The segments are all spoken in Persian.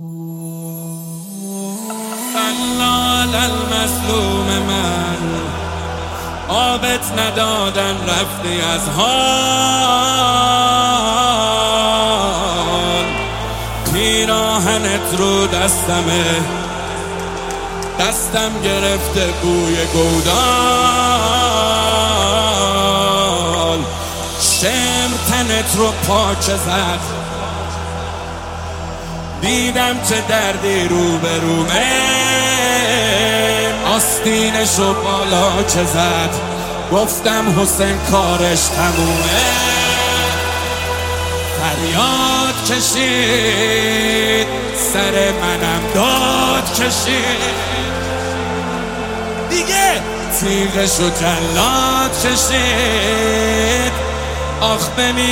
سلال المظلوم من، آبت ندادن رفتی از حال. پیراهنت رو دستمه، دستم گرفته بوی گودال. شمر تنت رو پاچه زد، دیدم چه دردی رو به رومه. آستینشو بالا چه زد، گفتم حسین کارش تمومه. فریاد کشید، سر منم داد کشید، دیگه تیغشو جلاد کشید. آخ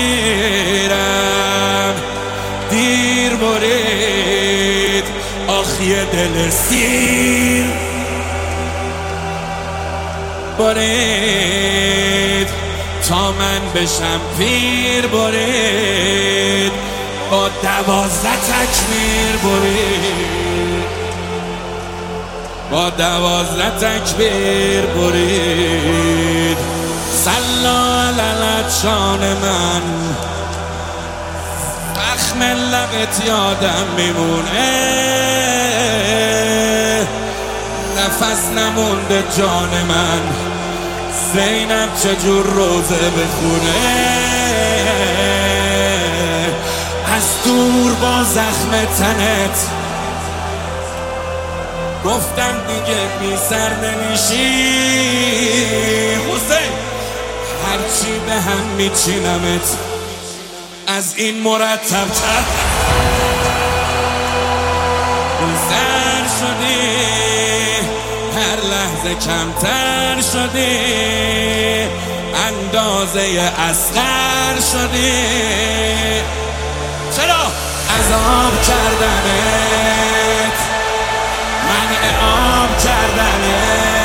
بمیرم دیر برید، آخ یه دل سیر برید تا من بشم پیر برید. با 12 تکبیر برید، با 12 تکبیر برید. سلال العطشان من، زخم لبت یادم میمونه. نفس نمونده جان من، زینب چجور روزه بخونه. از دور با زخم تنت گفتم دیگه بی سر نمیشی حسین، هرچی به هم میچینمت از این مرتب تر. زر شدی، هر لحظه کمتر شدی، اندازه اصغر شدی. چرا؟ عذاب کردنت، منع آب کردنت،